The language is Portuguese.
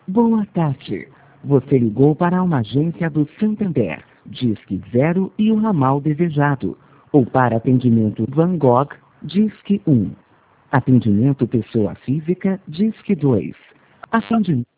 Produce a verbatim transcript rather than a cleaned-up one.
Boa tarde. Você ligou para uma agência do Santander, Disque Zero e o ramal desejado. Ou para atendimento Van Gogh, Disque um. Atendimento pessoa física, Disque dois. Atendimento